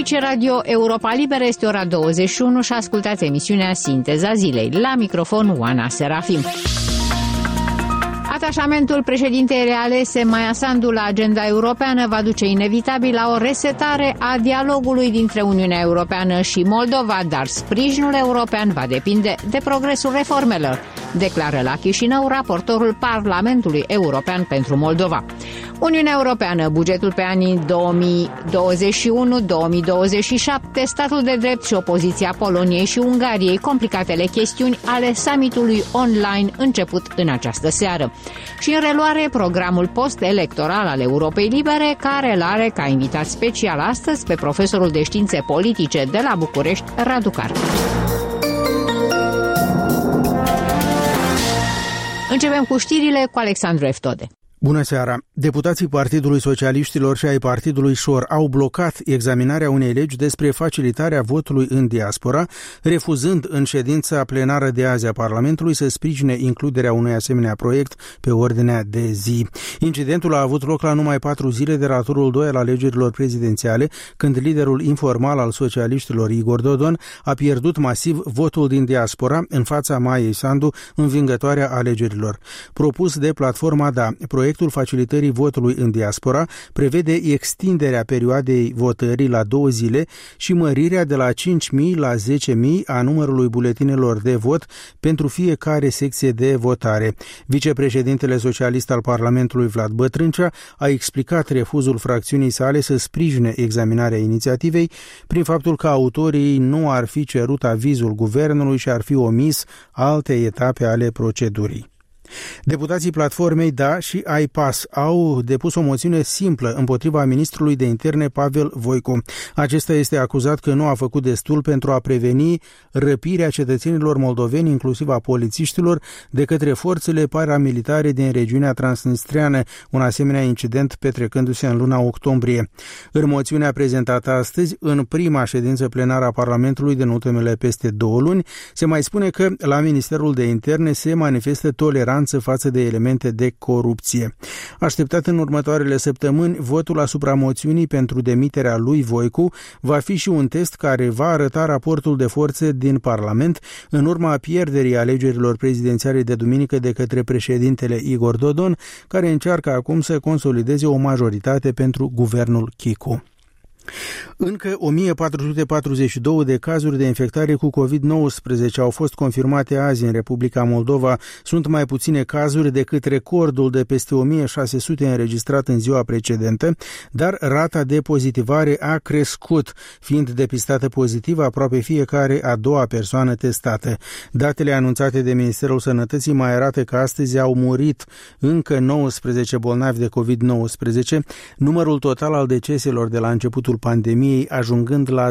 Aici Radio Europa Liberă, este ora 21 și ascultați emisiunea Sinteza Zilei. La microfon Oana Serafim. Atașamentul președintei realese Maia Sandu la agenda europeană va duce inevitabil la o resetare a dialogului dintre Uniunea Europeană și Moldova, dar sprijinul european va depinde de progresul reformelor, declară la Chișinău raportorul Parlamentului European pentru Moldova. Uniunea Europeană, bugetul pe anii 2021-2027, statul de drept și opoziția Poloniei și Ungariei, complicatele chestiuni ale summitului online început în această seară. Și în reluare, programul post-electoral al Europei Libere, care îl are ca invitat special astăzi pe profesorul de științe politice de la București, Radu Carp. Începem cu știrile cu Alexandru Eftode. Bună seara! Deputații Partidului Socialiștilor și ai Partidului Șor au blocat examinarea unei legi despre facilitarea votului în diaspora, refuzând în ședința plenară de azi a Parlamentului să sprijine includerea unui asemenea proiect pe ordinea de zi. Incidentul a avut loc la numai 4 zile de la turul 2 al alegerilor prezidențiale, când liderul informal al socialiștilor, Igor Dodon, a pierdut masiv votul din diaspora în fața Maiei Sandu, învingătoarea alegerilor. Propus de platforma DA, proiectul facilitării votului în diaspora prevede extinderea perioadei votării la 2 zile și mărirea de la 5.000 la 10.000 a numărului buletinelor de vot pentru fiecare secție de votare. Vicepreședintele socialist al Parlamentului, Vlad Bătrâncea, a explicat refuzul fracțiunii sale să sprijine examinarea inițiativei prin faptul că autorii nu ar fi cerut avizul guvernului și ar fi omis alte etape ale procedurii. Deputații Platformei DA și AIPAS au depus o moțiune simplă împotriva ministrului de interne Pavel Voicu. Acesta este acuzat că nu a făcut destul pentru a preveni răpirea cetățenilor moldoveni, inclusiv a polițiștilor, de către forțele paramilitare din regiunea transnistreană, un asemenea incident petrecându-se în luna octombrie. În moțiunea prezentată astăzi, în prima ședință plenară a Parlamentului de ultimele peste 2 luni, se mai spune că la Ministerul de Interne se manifestă toleranță față de elemente de corupție. Așteptat în următoarele săptămâni, votul asupra moțiunii pentru demiterea lui Voicu va fi și un test care va arăta raportul de forțe din Parlament în urma pierderii alegerilor prezidențiale de duminică de către președintele Igor Dodon, care încearcă acum să consolideze o majoritate pentru guvernul Chicu. Încă 1442 de cazuri de infectare cu COVID-19 au fost confirmate azi în Republica Moldova. Sunt mai puține cazuri decât recordul de peste 1600 înregistrat în ziua precedentă, dar rata de pozitivare a crescut, fiind depistată pozitiv aproape fiecare a 2-a persoană testată. Datele anunțate de Ministerul Sănătății mai arată că astăzi au murit încă 19 bolnavi de COVID-19, numărul total al deceselor de la începutul pandemiei ajungând la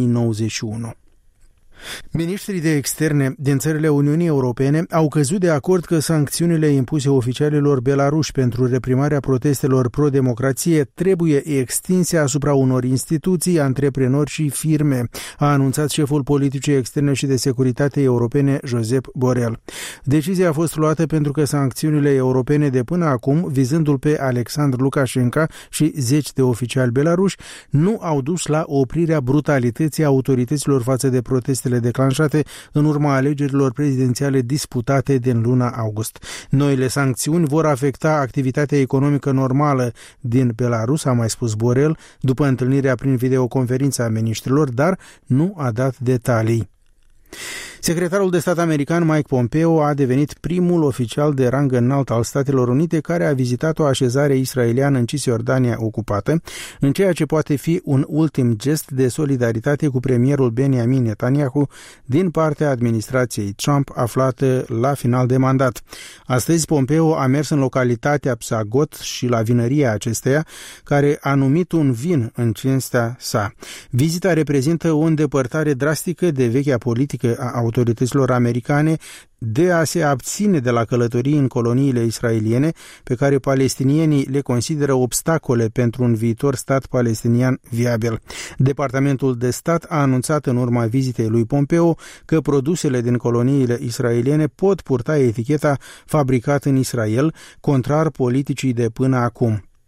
2091. Ministrii de externe din țările Uniunii Europene au căzut de acord că sancțiunile impuse oficialilor belaruși pentru reprimarea protestelor pro-democrație trebuie extinse asupra unor instituții, antreprenori și firme, a anunțat șeful politicii externe și de securitate europene, Josep Borrell. Decizia a fost luată pentru că sancțiunile europene de până acum, vizându-l pe Alexandru Lukashenko și 10 de oficiali belaruși, nu au dus la oprirea brutalității autorităților față de protestele declanșate în urma alegerilor prezidențiale disputate din luna august. Noile sancțiuni vor afecta activitatea economică normală din Belarus, a mai spus Borrell, după întâlnirea prin videoconferință a miniștrilor, dar nu a dat detalii. Secretarul de stat american Mike Pompeo a devenit primul oficial de rang înalt al Statelor Unite care a vizitat o așezare israeliană în Cisjordania ocupată, în ceea ce poate fi un ultim gest de solidaritate cu premierul Benjamin Netanyahu din partea administrației Trump aflată la final de mandat. Astăzi Pompeo a mers în localitatea Psagot și la vinăria acesteia, care a numit un vin în cinstea sa. Vizita reprezintă o îndepărtare drastică de vechea politică a autorităților americane de a se abține de la călătorii în coloniile israeliene, pe care palestinienii le consideră obstacole pentru un viitor stat palestinian viabil. Departamentul de stat a anunțat în urma vizitei lui Pompeo că produsele din coloniile israeliene pot purta eticheta fabricat în Israel, contrar politicii de până acum.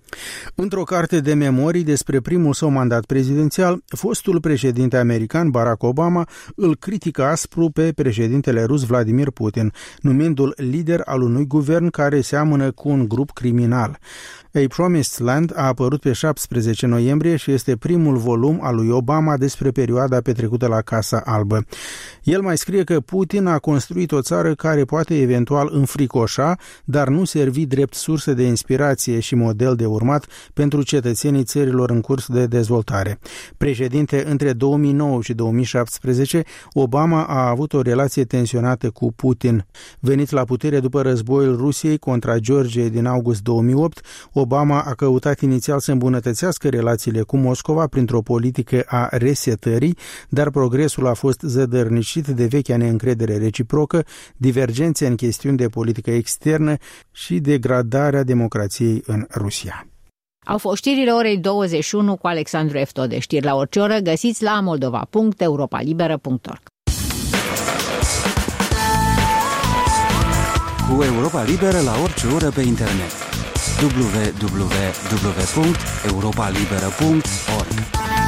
Într-o carte de memorii despre primul său mandat prezidențial, fostul președinte american Barack Obama îl critică aspru pe președintele rus Vladimir Putin, numindu-l lider al unui guvern care seamănă cu un grup criminal. A Promised Land a apărut pe 17 noiembrie și este primul volum al lui Obama despre perioada petrecută la Casa Albă. El mai scrie că Putin a construit o țară care poate eventual înfricoșa, dar nu servi drept sursă de inspirație și model de urmat pentru cetățenii țărilor în curs de dezvoltare. Președinte între 2009 și 2017, Obama a avut o relație tensionată cu Putin. Venit la putere după războiul Rusiei contra Georgiei din august 2008, Obama a căutat inițial să îmbunătățească relațiile cu Moscova printr-o politică a resetării, dar progresul a fost zădărnicit de vechea neîncredere reciprocă, divergențe în chestiuni de politică externă și degradarea democrației în Rusia. Au fost știrile orei 21 cu Alexandru Eftode. Știri la orice oră găsiți la moldova.europalibera.org. Cu Europa Liberă la orice oră pe internet. www.europalibera.org.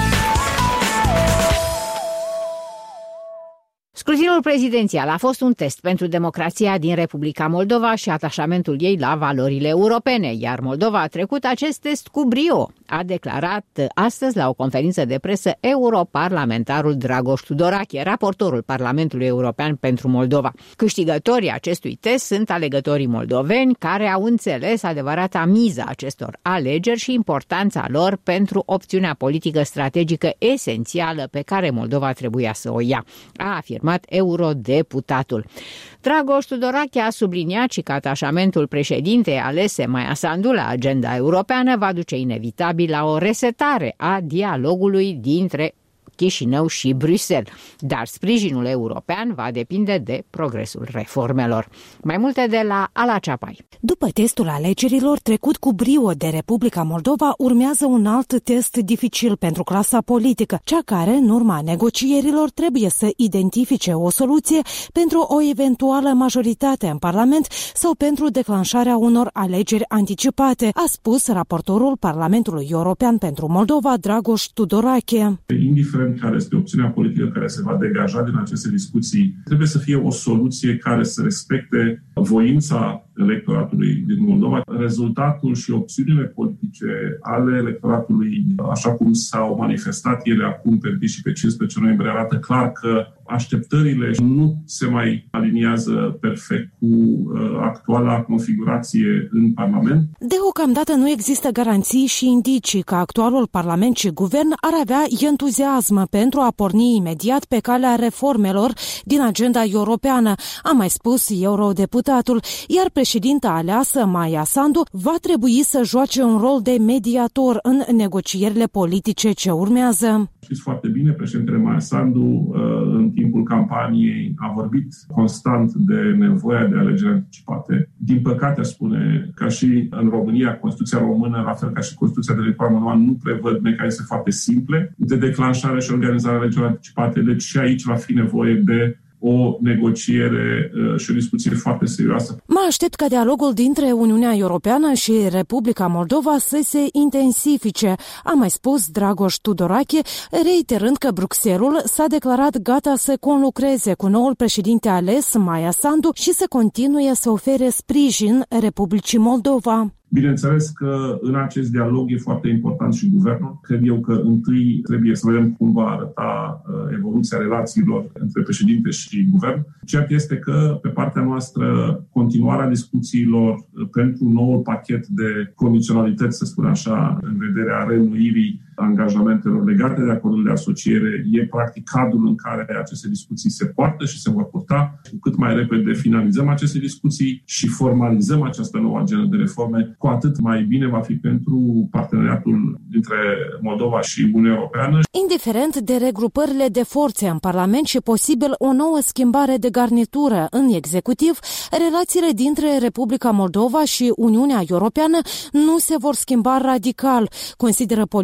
Scrutinul prezidențial a fost un test pentru democrația din Republica Moldova și atașamentul ei la valorile europene, iar Moldova a trecut acest test cu brio, a declarat astăzi la o conferință de presă europarlamentarul Dragoș Tudorache, raportorul Parlamentului European pentru Moldova. Câștigătorii acestui test sunt alegătorii moldoveni care au înțeles adevărata miza acestor alegeri și importanța lor pentru opțiunea politică strategică esențială pe care Moldova trebuia să o ia, a afirmat eurodeputatul. Dragoș Tudorache a subliniat și că atașamentul președintei alese Maia Sandu la agenda europeană va duce inevitabil la o resetare a dialogului dintre Chișinău și Bruxelles, dar sprijinul european va depinde de progresul reformelor. Mai multe de la Ala Ceapai. După testul alegerilor trecut cu brio de Republica Moldova, urmează un alt test dificil pentru clasa politică, cea care, în urma negocierilor, trebuie să identifice o soluție pentru o eventuală majoritate în Parlament sau pentru declanșarea unor alegeri anticipate, a spus raportorul Parlamentului European pentru Moldova, Dragoș Tudorache. Indiferent care este opțiunea politică care se va degaja din aceste discuții, trebuie să fie o soluție care să respecte voința electoratului din Moldova. Rezultatul și opțiunile politice ale electoratului, așa cum s-au manifestat ele acum pe 1 și pe 15 noiembrie, arată clar că așteptările nu se mai aliniază perfect cu actuala configurație în Parlament. Deocamdată nu există garanții și indicii că actualul Parlament și Guvern ar avea entuziasm pentru a porni imediat pe calea reformelor din agenda europeană, a mai spus eurodeputatul, iar președinta aleasă Maia Sandu va trebui să joace un rol de mediator în negocierile politice ce urmează. Știți foarte bine, președintele Maia Sandu în timpul campaniei a vorbit constant de nevoia de alegeri anticipate. Din păcate, spune, ca și în România, Constituția română, la fel ca și Constituția de reformă, nu prevăd mecanisme foarte simple de declanșare și organizare a alegerilor anticipate. Deci și aici va fi nevoie de o negociere și o discuție foarte serioasă. Mă aștept ca dialogul dintre Uniunea Europeană și Republica Moldova să se intensifice, a mai spus Dragoș Tudorache, reiterând că Bruxelles s-a declarat gata să conlucreze cu noul președinte ales, Maia Sandu, și să continue să ofere sprijin Republicii Moldova. Bineînțeles că în acest dialog e foarte important și guvernul. Cred eu că întâi trebuie să vedem cum va arăta evoluția relațiilor între președinte și guvern. Cert este că pe partea noastră continuarea discuțiilor pentru noul pachet de condiționalități, să spun așa, în vederea reînnoirii angajamentelor legate de acordul de asociere e practic cadrul în care aceste discuții se poartă și se vor purta. Cu cât mai repede finalizăm aceste discuții și formalizăm această nouă agendă de reforme, cu atât mai bine va fi pentru parteneriatul dintre Moldova și Uniunea Europeană. Indiferent de regrupările de forțe în Parlament și posibil o nouă schimbare de garnitură în executiv, relațiile dintre Republica Moldova și Uniunea Europeană nu se vor schimba radical, consideră politologul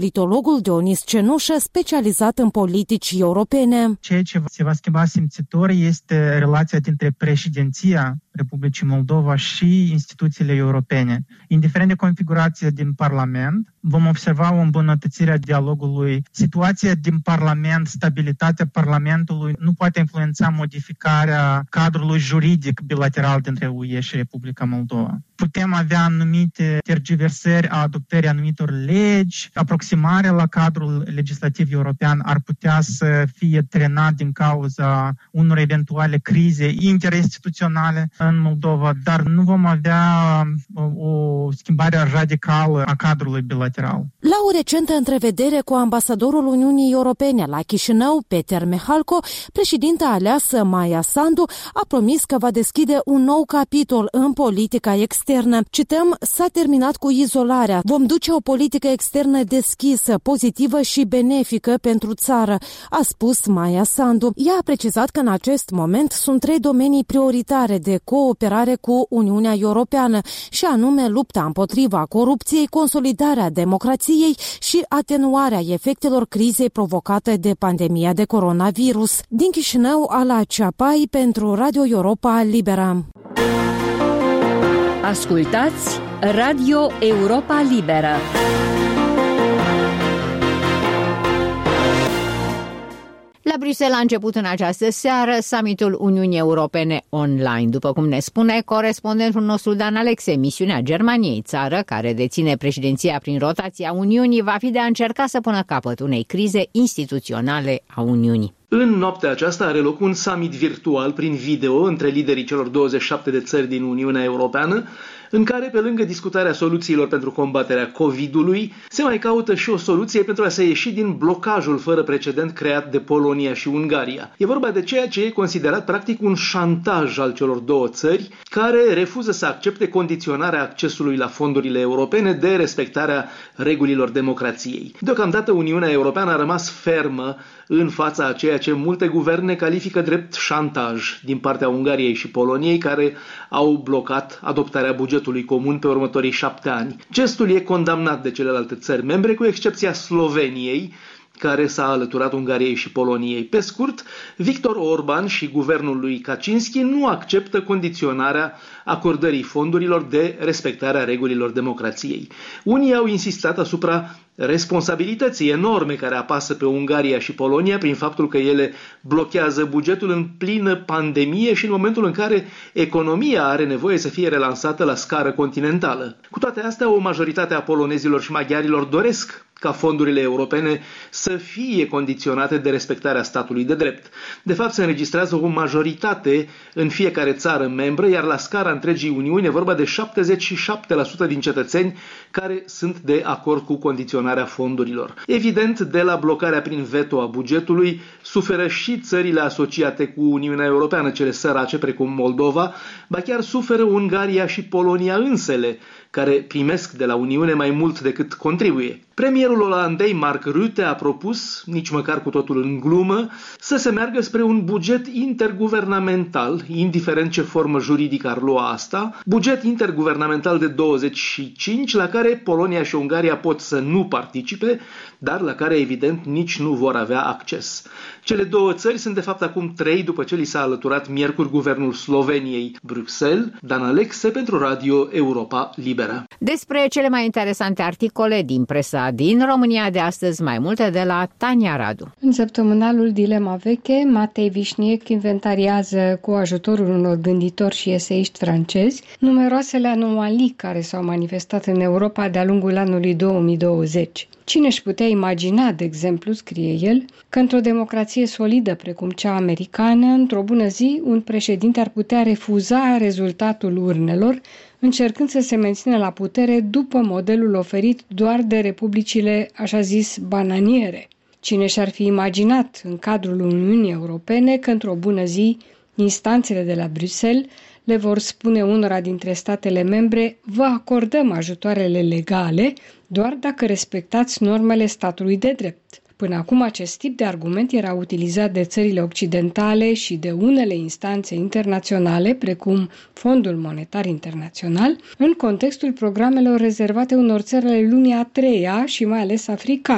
psihologul Dionis Cenușă, specializat în politici europene. Ceea ce se va schimba simțitor este relația dintre președinția Republicii Moldova și instituțiile europene. Indiferent de configurația din Parlament, vom observa o îmbunătățire a dialogului. Situația din Parlament, stabilitatea Parlamentului nu poate influența modificarea cadrului juridic bilateral dintre UE și Republica Moldova. Putem avea anumite tergiversări a adoptării anumitor legi, aproximarea la cadrul legislativ european ar putea să fie trenat din cauza unor eventuale crize interinstituționale în Moldova, dar nu vom avea o schimbare radicală a cadrului bilateral. La o recentă întrevedere cu ambasadorul Uniunii Europene la Chișinău, Peter Mihalko, președinta aleasă Maia Sandu a promis că va deschide un nou capitol în politica externă. Cităm, s-a terminat cu izolarea. Vom duce o politică externă deschisă, pozitivă și benefică pentru țară, a spus Maia Sandu. Ea a precizat că în acest moment sunt 3 domenii prioritare de cooperare cu Uniunea Europeană, și anume lupta împotriva corupției, consolidarea democrației și atenuarea efectelor crizei provocate de pandemia de coronavirus. Din Chișinău, Ala Ceapai pentru Radio Europa Liberă. Ascultați Radio Europa Liberă. La Bruxelles a început în această seară summitul Uniunii Europene online. După cum ne spune corespondentul nostru Dan Alexe, misiunea Germaniei, țară care deține președinția prin rotația Uniunii, va fi de a încerca să pună capăt unei crize instituționale a Uniunii. În noaptea aceasta are loc un summit virtual prin video între liderii celor 27 de țări din Uniunea Europeană, în care, pe lângă discutarea soluțiilor pentru combaterea COVID-ului, se mai caută și o soluție pentru a se ieși din blocajul fără precedent creat de Polonia și Ungaria. E vorba de ceea ce e considerat practic un șantaj al celor două țări, care refuză să accepte condiționarea accesului la fondurile europene de respectarea regulilor democrației. Deocamdată Uniunea Europeană a rămas fermă în fața a ceea ce multe guverne califică drept șantaj din partea Ungariei și Poloniei, care au blocat adoptarea bugetului comun pe următorii 7 ani. Gestul e condamnat de celelalte țări membre, cu excepția Sloveniei, care s-a alăturat Ungariei și Poloniei. Pe scurt, Viktor Orban și guvernul lui Kaczynski nu acceptă condiționarea acordării fondurilor de respectarea regulilor democrației. Unii au insistat asupra responsabilității enorme care apasă pe Ungaria și Polonia prin faptul că ele blochează bugetul în plină pandemie și în momentul în care economia are nevoie să fie relansată la scară continentală. Cu toate astea, o majoritate a polonezilor și maghiarilor doresc ca fondurile europene să fie condiționate de respectarea statului de drept. De fapt, se înregistrează o majoritate în fiecare țară membră, iar la scara întregii Uniuni e vorba de 77% din cetățeni care sunt de acord cu condiționarea fondurilor. Evident, de la blocarea prin veto a bugetului suferă și țările asociate cu Uniunea Europeană, cele sărace precum Moldova, ba chiar suferă Ungaria și Polonia însele, care primesc de la Uniune mai mult decât contribuie. Premierul olandei Mark Rutte a propus, nici măcar cu totul în glumă, să se meargă spre un buget interguvernamental, indiferent ce formă juridică ar lua asta, buget interguvernamental de 25, la care Polonia și Ungaria pot să nu participe, dar la care evident nici nu vor avea acces. Cele două țări sunt de fapt acum 3 după ce li s-a alăturat miercuri guvernul Sloveniei. Bruxelles, Dan Alexe pentru Radio Europa Liberă. Despre cele mai interesante articole din presa din România de astăzi, mai multe de la Tania Radu. În săptămânalul Dilema Veche, Matei Vișniec inventariază cu ajutorul unor gânditori și eseiști francezi numeroasele anomalii care s-au manifestat în Europa de-a lungul anului 2020. Cine își putea imagina, de exemplu, scrie el, că într-o democrație solidă precum cea americană, într-o bună zi, un președinte ar putea refuza rezultatul urnelor, încercând să se mențină la putere după modelul oferit doar de republicile, așa zis, bananiere. Cine și-ar fi imaginat în cadrul Uniunii Europene că într-o bună zi instanțele de la Bruxelles le vor spune unora dintre statele membre: vă acordăm ajutoarele legale doar dacă respectați normele statului de drept. Până acum acest tip de argument era utilizat de țările occidentale și de unele instanțe internaționale, precum Fondul Monetar Internațional, în contextul programelor rezervate unor țări ale lumii a treia și mai ales africane.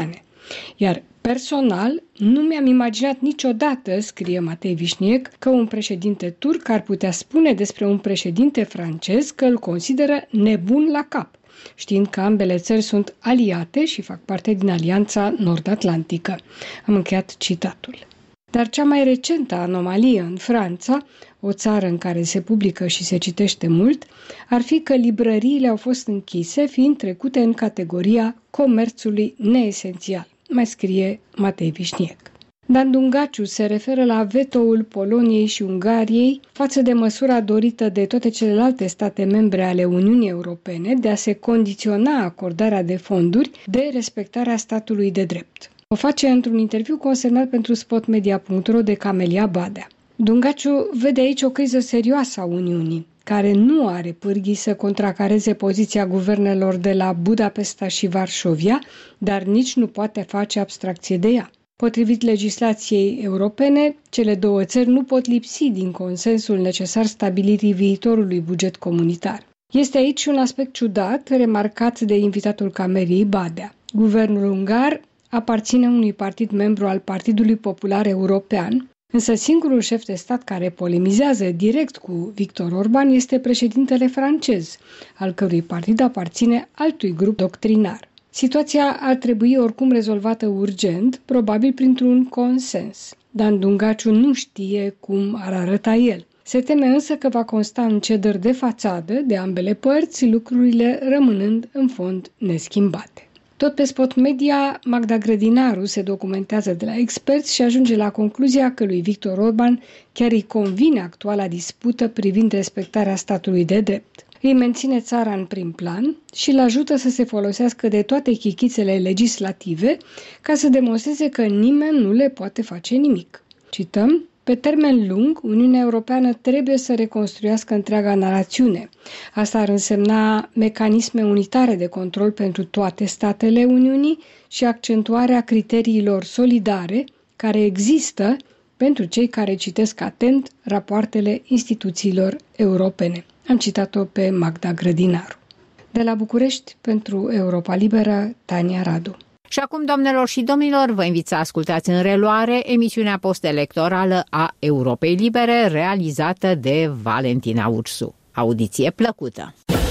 Iar personal, nu mi-am imaginat niciodată, scrie Matei Vișniec, că un președinte turc ar putea spune despre un președinte francez că îl consideră nebun la cap, știind că ambele țări sunt aliate și fac parte din Alianța Nord-Atlantică. Am încheiat citatul. Dar cea mai recentă anomalie în Franța, o țară în care se publică și se citește mult, ar fi că librăriile au fost închise, fiind trecute în categoria comerțului neesențial, mai scrie Matei Vișniec. Dan Dungaciu se referă la vetoul Poloniei și Ungariei față de măsura dorită de toate celelalte state membre ale Uniunii Europene de a se condiționa acordarea de fonduri de respectarea statului de drept. O face într-un interviu consemnat pentru spotmedia.ro de Camelia Badea. Dungaciu vede aici o criză serioasă a Uniunii, care nu are pârghii să contracareze poziția guvernelor de la Budapesta și Varșovia, dar nici nu poate face abstracție de ea. Potrivit legislației europene, cele două țări nu pot lipsi din consensul necesar stabilirii viitorului buget comunitar. Este aici un aspect ciudat, remarcat de invitatul Cameriei Badea. Guvernul ungar aparține unui partid membru al Partidului Popular European, însă singurul șef de stat care polemizează direct cu Viktor Orban este președintele francez, al cărui partid aparține altui grup doctrinar. Situația ar trebui oricum rezolvată urgent, probabil printr-un consens. Dan Dungaciu nu știe cum ar arăta el. Se teme însă că va consta în cedări de fațadă de ambele părți, lucrurile rămânând în fond neschimbate. Tot pe Spot Media, Magda Grădinaru se documentează de la experți și ajunge la concluzia că lui Viktor Orban chiar îi convine actuala dispută privind respectarea statului de drept. Îi menține țara în prim plan și îl ajută să se folosească de toate chichițele legislative ca să demonstreze că nimeni nu le poate face nimic. Cităm: pe termen lung, Uniunea Europeană trebuie să reconstruiască întreaga narațiune. Asta ar însemna mecanisme unitare de control pentru toate statele Uniunii și accentuarea criteriilor solidare care există pentru cei care citesc atent rapoartele instituțiilor europene. Am citat-o pe Magda Grădinaru. De la București, pentru Europa Liberă, Tania Radu. Și acum, doamnelor și domnilor, vă invit să ascultați în reluare emisiunea post-electorală a Europei Libere, realizată de Valentina Ursu. Audiție plăcută!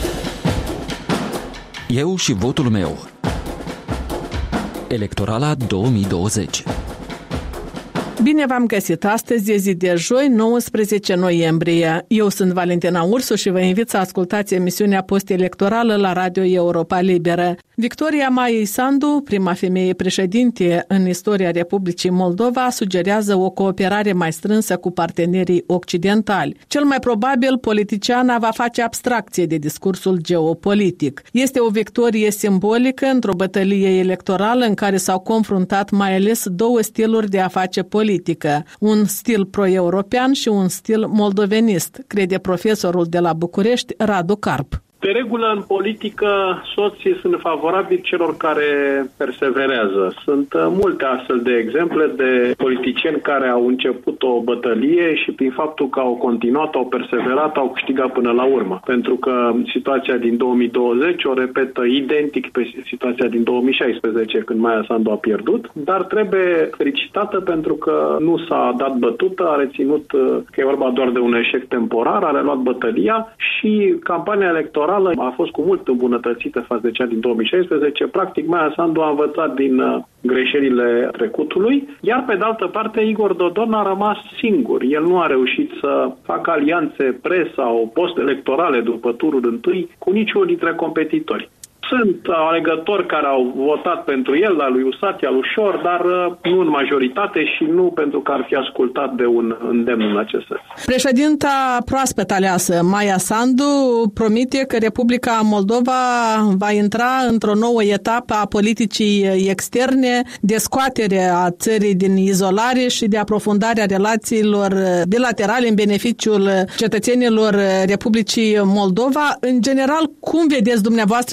Eu și votul meu. Electorala 2020. Bine v-am găsit! Astăzi e zi de joi, 19 noiembrie. Eu sunt Valentina Ursu și vă invit să ascultați emisiunea post-electorală la Radio Europa Liberă. Victoria Maiei Sandu, prima femeie președinte în istoria Republicii Moldova, sugerează o cooperare mai strânsă cu partenerii occidentali. Cel mai probabil, politiciana va face abstracție de discursul geopolitic. Este o victorie simbolică într-o bătălie electorală în care s-au confruntat mai ales două stiluri de a face politică, un stil pro-european și un stil moldovenist, crede profesorul de la București, Radu Carp. De regulă, în politică, soții sunt favorabili celor care perseverează. Sunt multe astfel de exemple de politicieni care au început o bătălie și prin faptul că au continuat, au perseverat, au câștigat până la urmă. Pentru că situația din 2020 o repetă identic pe situația din 2016, când Maia Sandu a pierdut, dar trebuie felicitată pentru că nu s-a dat bătută, a reținut că e vorba doar de un eșec temporar, a reluat bătălia și campania electorală a fost cu mult îmbunătățită față de cea din 2016. Practic, Maia Sandu a învățat din greșelile trecutului, iar pe de altă parte, Igor Dodon a rămas singur. El nu a reușit să facă alianțe pre- sau post-electorale după turul întâi cu niciunul dintre competitori. Sunt alegători care au votat pentru el, la lui Usatia, lui Șor, dar nu în majoritate și nu pentru că ar fi ascultat de un îndemn în acest sens. Președinta proaspăt aleasă, Maia Sandu, promite că Republica Moldova va intra într-o nouă etapă a politicii externe, de scoatere a țării din izolare și de aprofundare a relațiilor bilaterale în beneficiul cetățenilor Republicii Moldova. În general, cum vedeți dumneavoastră o scoatere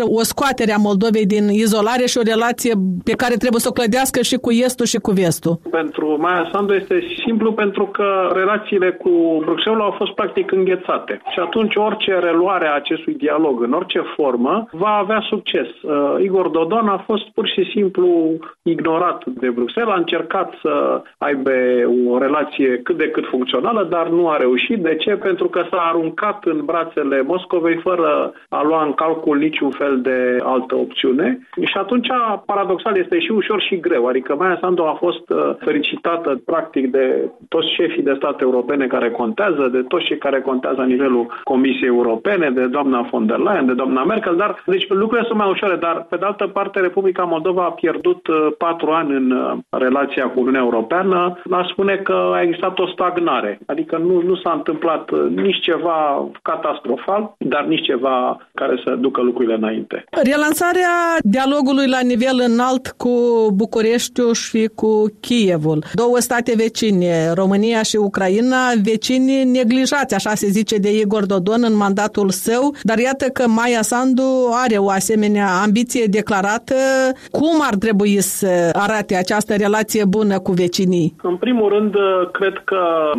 scoaterea Moldovei din izolare și o relație pe care trebuie să o clădească și cu Estul și cu Vestul? Pentru Maia Sandu este simplu pentru că relațiile cu Bruxelles au fost practic înghețate. Și atunci orice reluare a acestui dialog în orice formă va avea succes. Igor Dodon a fost pur și simplu ignorat de Bruxelles, a încercat să aibă o relație cât de cât funcțională, dar nu a reușit. De ce? Pentru că s-a aruncat în brațele Moscovei fără a lua în calcul niciun fel de altă opțiune. Și atunci, paradoxal, este și ușor și greu. Adică Maia Sandu a fost felicitată practic de toți șefii de state europene care contează, de toți cei care contează la nivelul Comisiei Europene, de doamna von der Leyen, de doamna Merkel, dar deci lucrurile sunt mai ușoare, dar pe de altă parte Republica Moldova a pierdut 4 ani în relația cu Uniunea Europeană. Aș spune că a existat o stagnare, adică nu s-a întâmplat nici ceva catastrofal, dar nici ceva care să ducă lucrurile înainte. Relansarea dialogului la nivel înalt cu Bucureștiul și cu Kievul. 2 state vecine, România și Ucraina, vecini neglijați, așa se zice de Igor Dodon în mandatul său, dar iată că Maia Sandu are o asemenea ambiție declarată. Cum ar trebui să arate această relație bună cu vecinii? În primul rând, cred că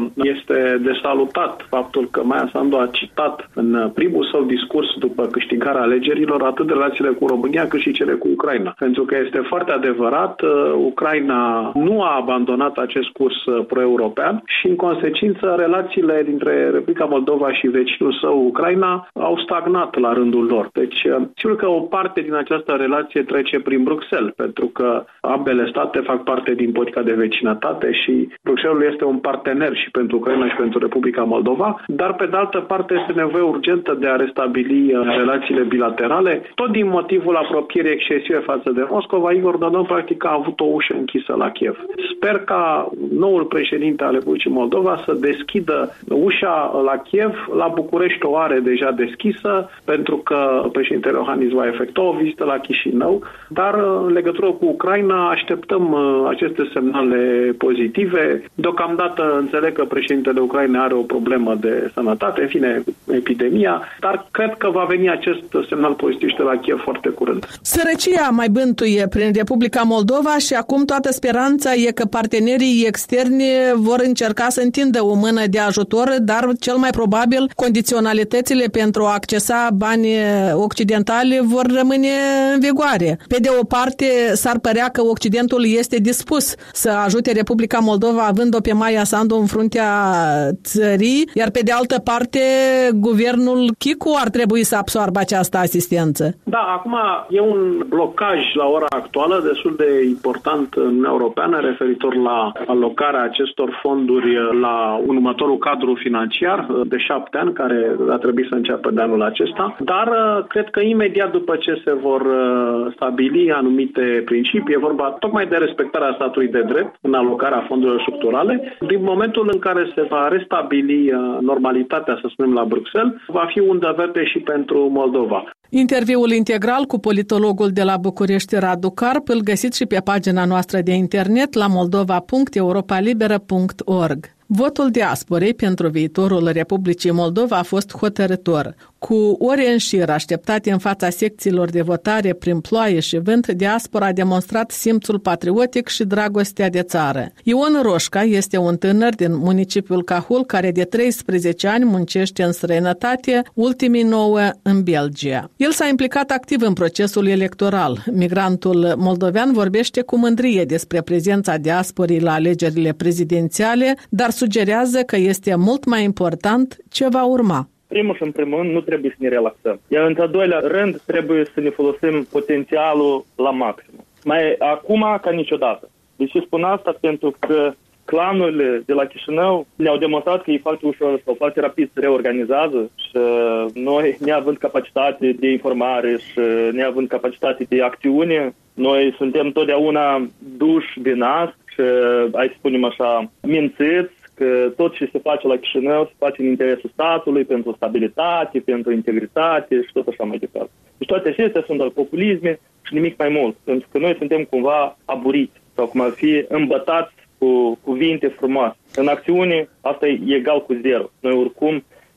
este de salutat faptul că Maia Sandu a citat în primul său discurs după câștigarea alegerilor atât relațiile cu România cât și cele cu Ucraina. Pentru că este foarte adevărat, Ucraina nu a abandonat acest curs pro-european și în consecință relațiile dintre Republica Moldova și vecinul său Ucraina au stagnat la rândul lor. Deci, sigur că o parte din această relație trece prin Bruxelles, pentru că ambele state fac parte din politica de vecinătate și Bruxelles este un partener și pentru Ucraina și pentru Republica Moldova, dar pe de altă parte este nevoie urgentă de a restabili relațiile bilaterale. Tot din motivul apropierii excesive față de Moscova, Igor Dodon practic a avut o ușă închisă la Kiev. Sper ca noul președinte al Republicii Moldova să deschidă ușa la Kiev. La București o are deja deschisă, pentru că președintele Iohannis va efectua o vizită la Chișinău, dar în legătură cu Ucraina așteptăm aceste semnale pozitive. Deocamdată înțeleg că președintele Ucrainei are o problemă de sănătate, în fine, epidemia, dar cred că va veni acest semnal pozitiv și de la Kiev foarte curând. Sărăcia mai bântuie prin Republica Moldova și acum toată speranța e că partenerii externi vor încerca să întindă o mână de ajutor, dar cel mai probabil condiționalitățile pentru a accesa bani occidentali vor rămâne în vigoare. Pe de o parte, s-ar părea că Occidentul este dispus să ajute Republica Moldova având-o pe Maia Sandu în fruntea țării, iar pe de altă parte, guvernul Chicu ar trebui să absoarbă această asistență. Da, acum e un blocaj la ora actuală destul de important în Uniunea Europeană referitor la alocarea acestor fonduri la următorul cadru financiar de 7 ani, care a trebuit să înceapă de anul acesta, dar cred că imediat după ce se vor stabili anumite principii, e vorba tocmai de respectarea statului de drept în alocarea fondurilor structurale, din momentul în care se va restabili normalitatea, să spunem, la Bruxelles, va fi undă verde și pentru Moldova. Interviul integral cu politologul de la București, Radu Carp, îl găsiți și pe pagina noastră de internet la moldova.europalibera.org. Votul diasporei pentru viitorul Republicii Moldova a fost hotărător. Cu ore în șir așteptate în fața secțiilor de votare prin ploaie și vânt, diaspora a demonstrat simțul patriotic și dragostea de țară. Ion Roșca este un tânăr din municipiul Cahul care de 13 ani muncește în străinătate, ultimii 9 în Belgia. El s-a implicat activ în procesul electoral. Migrantul moldovean vorbește cu mândrie despre prezența diasporii la alegerile prezidențiale, dar sugerează că este mult mai important ce va urma. Primul și în primul rând nu trebuie să ne relaxăm. Iar în al doilea rând trebuie să ne folosim potențialul la maxim. Mai acum ca niciodată. De ce spun asta? Pentru că clanurile de la Chișinău ne-au demonstrat că e foarte ușor sau foarte rapid se reorganizează și noi, neavând capacitate de informare și neavând capacitate de acțiune, noi suntem totdeauna duși de nas și, hai să spunem așa, mințiți că tot ce se face la Chișinău se face în interesul statului, pentru stabilitate, pentru integritate și tot așa mai departe. Deci toate acestea sunt al populisme și nimic mai mult, pentru că noi suntem cumva aburiți sau cum ar fi îmbătați cu cuvinte frumoase. În acțiune, asta e egal cu zero. Noi oricum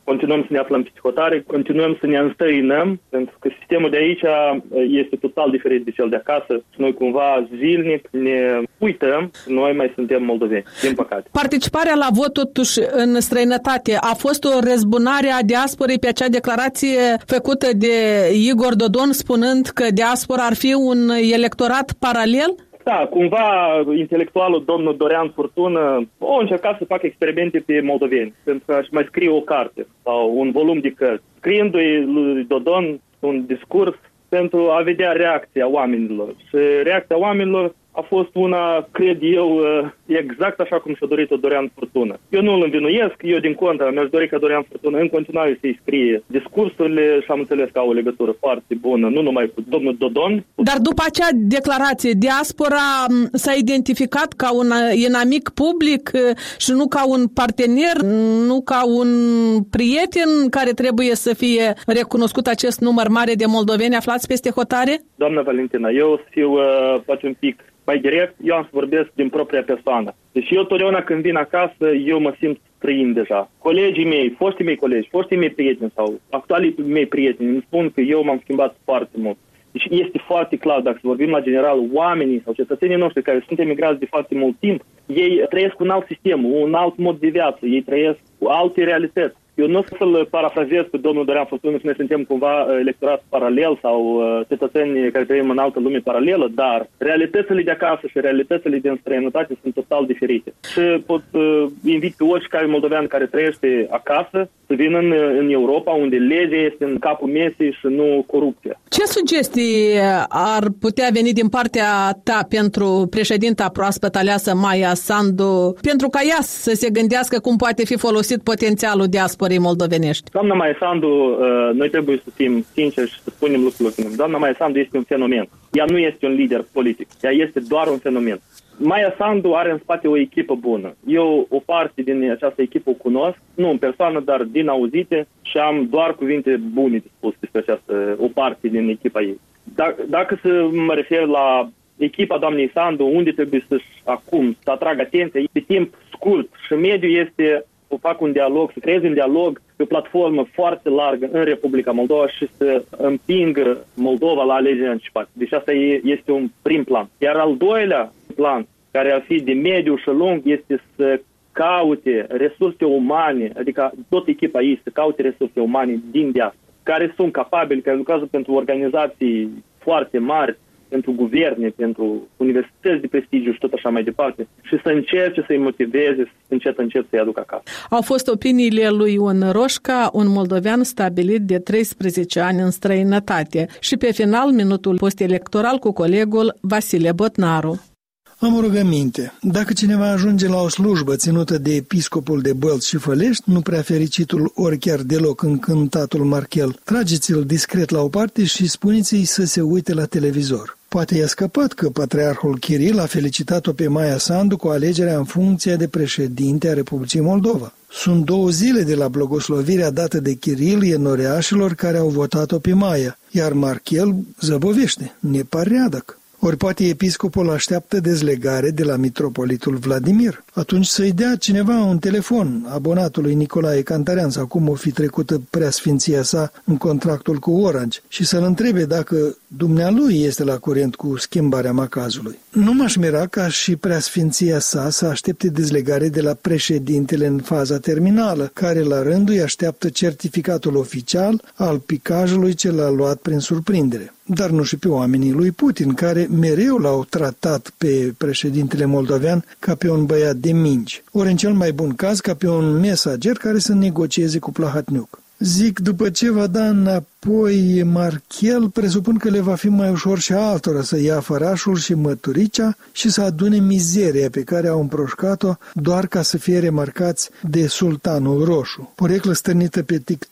continuăm să ne aflăm pe hotare, continuăm să ne înstrăinăm, pentru că sistemul de aici este total diferit de cel de acasă și noi cumva zilnic ne uităm că noi mai suntem moldoveni, din păcate. Participarea la vot totuși în străinătate a fost o răzbunare a diasporei pe acea declarație făcută de Igor Dodon spunând că diaspora ar fi un electorat paralel? Da, cumva intelectualul domnul Dorian Furtună a încercat să facă experimente pe moldoveni, pentru a-și mai scrie o carte sau un volum de cărți, scriindu-i lui Dodon un discurs pentru a vedea reacția oamenilor. Și reacția oamenilor a fost una, cred eu, exact așa cum și-a dorit-o Dorian Furtună. Eu nu îl învinuiesc, eu din contră mi-aș dori ca Dorian Furtună în continuare să-i scrie discursurile și am înțeles că au o legătură foarte bună, nu numai cu domnul Dodon. Dar după acea declarație, diaspora s-a identificat ca un inamic public și nu ca un partener, nu ca un prieten care trebuie să fie recunoscut acest număr mare de moldoveni aflați peste hotare? Doamna Valentina, eu o să fiu poate un pic mai direct, eu am să vorbesc din propria persoană. Deci eu totdeauna când vin acasă, eu mă simt străin deja. Colegii mei, foștii mei colegi, foștii mei prieteni sau actualii mei prieteni îmi spun că eu m-am schimbat foarte mult. Deci este foarte clar, dacă vorbim la general, oamenii sau cetățenii noștri care sunt emigrați de foarte mult timp, ei trăiesc un alt sistem, un alt mod de viață, ei trăiesc cu alte realități. Eu nu o să-l parafrazez pe domnul Dorian Furtună și noi suntem cumva electorat paralel sau cetățeni care trăim în altă lume paralelă, dar realitățile de acasă și realitățile din străinătate sunt total diferite. Și pot invit pe oricare moldovean care trăiește acasă să vină în Europa, unde legea este în capul mesei și nu corupția. Ce sugestii ar putea veni din partea ta pentru președinta proaspăt aleasă Maia Sandu, pentru ca ea să se gândească cum poate fi folosit potențialul diasporei moldovenești? Doamna Maia Sandu, noi trebuie să fim sinceri și să spunem lucrurile. Doamna Maia Sandu este un fenomen. Ea nu este un lider politic. Ea este doar un fenomen. Maia Sandu are în spate o echipă bună. Eu o parte din această echipă o cunosc, nu în persoană, dar din auzite și am doar cuvinte bune de spus despre o parte din echipa ei. Dacă să mă refer la echipa doamnei Sandu, unde trebuie să atrag atenția, pe timp scurt și mediu este să fac un dialog, să creez un dialog pe o platformă foarte largă în Republica Moldova și să împingă Moldova la alegeri anticipate. Deci asta este un prim plan. Iar al doilea plan, care ar fi de mediu și lung, este să caute resurse umane, adică tot echipa ei să caute resurse umane din diaspora, care sunt capabili, care lucrează pentru organizații foarte mari, pentru guverne, pentru universități de prestigiu și tot așa mai departe, și să încerce să-i motiveze, încet să-i aducă acasă. Au fost opiniile lui Ion Roșca, un moldovean stabilit de 13 ani în străinătate, și pe final minutul post-electoral cu colegul Vasile Botnaru. Am o rugăminte. Dacă cineva ajunge la o slujbă ținută de episcopul de Bălți și Fălești, nu prea fericitul ori chiar deloc încântatul Marchel, trageți-l discret la o parte și spuneți-i să se uite la televizor. Poate i-a scăpat că patriarhul Kiril a felicitat-o pe Maia Sandu cu alegerea în funcție de președinte a Republicii Moldova. Sunt 2 zile de la blagoslovirea dată de Kiril enoreașilor care au votat-o pe Maia, iar Marchel zăbovește, nepareadac. Ori poate episcopul așteaptă dezlegare de la mitropolitul Vladimir. Atunci să-i dea cineva un telefon abonatului Nicolae Cantarean sau cum o fi trecută preasfinția sa în contractul cu Orange și să-l întrebe dacă dumnealui este la curent cu schimbarea macazului. Nu m-aș mira ca și preasfinția sa să aștepte dezlegare de la președintele în faza terminală, care la rândul îi așteaptă certificatul oficial al picajului ce l-a luat prin surprindere. Dar nu și pe oamenii lui Putin, care mereu l-au tratat pe președintele moldovean ca pe un băiat de mingi, ori în cel mai bun caz ca pe un mesager care să negocieze cu Plahatniuc. Zic, după ce va da înapoi Marchel, presupun că le va fi mai ușor și altora să ia fărașul și măturicea și să adune mizeria pe care au împroșcat-o doar ca să fie remarcați de Sultanul Roșu. Poreclă stârnită pe TikTok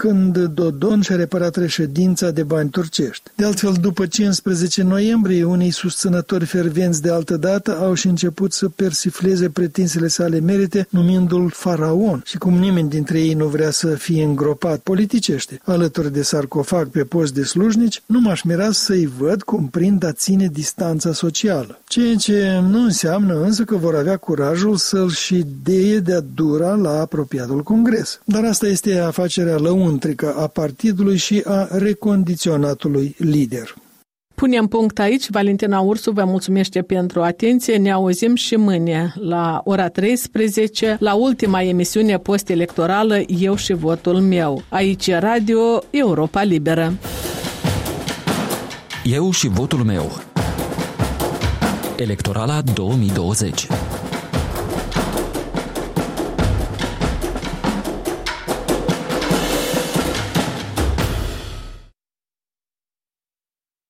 când Dodon și-a reparat reședința de bani turcești. De altfel, după 15 noiembrie, unii susținători fervenți de altă dată au și început să persifleze pretinsele sale merite, numindu-l faraon. Și cum nimeni dintre ei nu vrea să fie îngropat politicește alături de sarcofag pe post de slujnici, nu m-aș mira să-i văd cum prind a ține distanța socială. Ceea ce nu înseamnă însă că vor avea curajul să-l și deie de-a dura la apropiatul congres. Dar asta este afacerea lăuntrică a partidului și a recondiționatului lider. Punem punct aici. Valentina Ursu vă mulțumește pentru atenție. Ne auzim și mâine la ora 13 la ultima emisiune post-electorală Eu și votul meu. Aici e Radio Europa Liberă. Eu și votul meu. Electorala 2020.